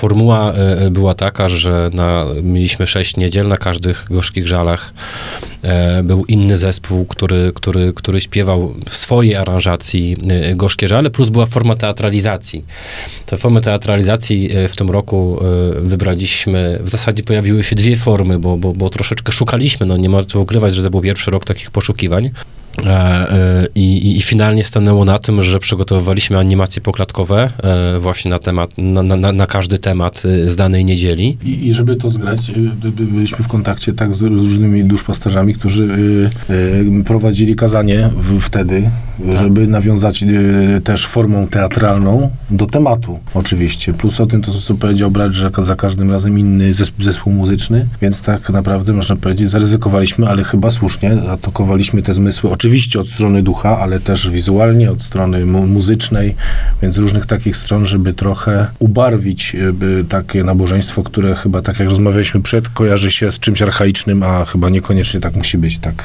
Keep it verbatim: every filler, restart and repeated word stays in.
Formuła y, była taka, że na, mieliśmy sześć niedziel, na każdych gorzkich żalach y, był inny zespół, który, który, który śpiewał w swojej aranżacji y, gorzkie żale, plus była forma teatralizacji. Te formy teatralizacji y, w tym roku y, wybraliśmy, w zasadzie pojawiły się dwie formy, bo, bo, bo troszeczkę szukaliśmy, no nie ma co ukrywać, że to był pierwszy rok takich poszukiwań. I, i, I finalnie stanęło na tym, że przygotowywaliśmy animacje poklatkowe właśnie na temat, na, na, na każdy temat z danej niedzieli. I, I żeby to zgrać, byliśmy w kontakcie tak z różnymi duszpasterzami, którzy y, y, prowadzili kazanie w, wtedy, tak. żeby nawiązać y, też formą teatralną do tematu oczywiście. Plus o tym to, co powiedział brat, że za każdym razem inny zespół, zespół muzyczny, więc tak naprawdę można powiedzieć, zaryzykowaliśmy, ale chyba słusznie, atakowaliśmy te zmysły. Oczywiście od strony ducha, ale też wizualnie, od strony mu- muzycznej, więc różnych takich stron, żeby trochę ubarwić by takie nabożeństwo, które chyba, tak jak rozmawialiśmy przed, kojarzy się z czymś archaicznym, a chyba niekoniecznie tak musi być, tak